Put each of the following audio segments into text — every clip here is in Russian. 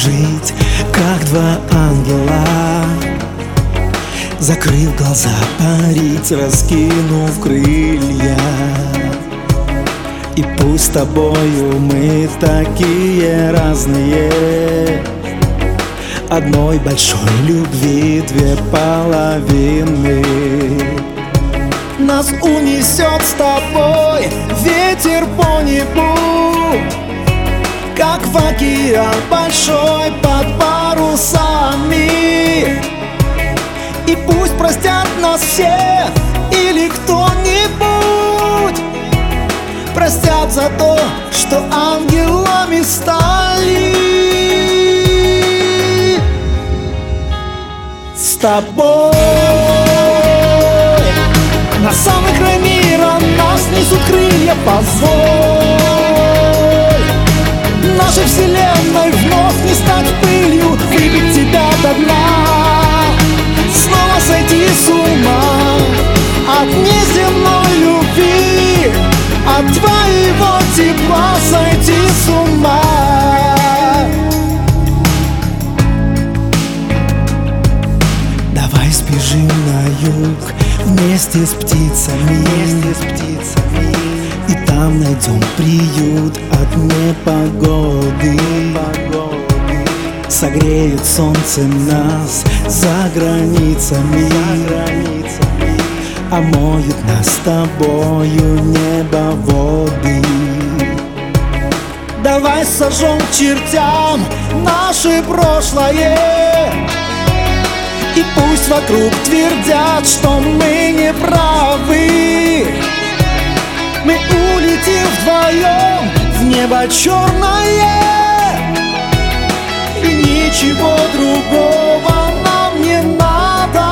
жить, как два ангела, закрыв глаза, парить, раскинув крылья. И пусть с тобою мы такие разные, одной большой любви две половины. Нас унесет с тобой ветер по небу, как в океан большой под парусами. И пусть простят нас все или кто-нибудь простят за то, что ангелами стали. С тобой на самый край мира нас несут крылья. Позволь нашей вселенной вновь не стать пылью, выпить тебя до дна, снова сойти с ума от неземной любви, от твоего тепла сойти с ума. Давай сбежим на юг вместе с птицами, и там найдем приют от непогоды. Согреет солнце нас за границами, омоют нас с тобою небоводы. Давай сожжем к чертям наше прошлое, и пусть вокруг твердят, что мы не правы. Мы улетим вдвоем в небо черное, и ничего другого нам не надо.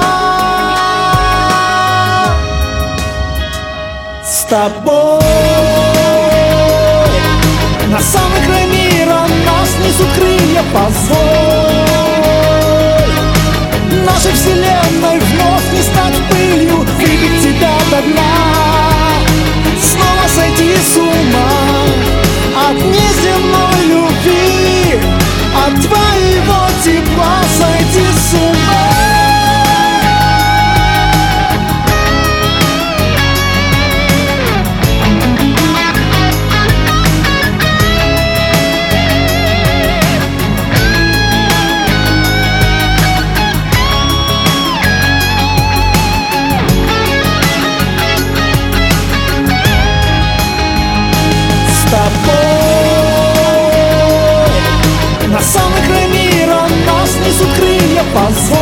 С тобой на самый край мира нас несут крылья. Позволь нашей вселенной вновь не стать пылью, выпить тебя до дна, снова сойти с ума от неземной любви, от твоего тепла сойти с ума. На самый край мира нас несут крылья. Позволь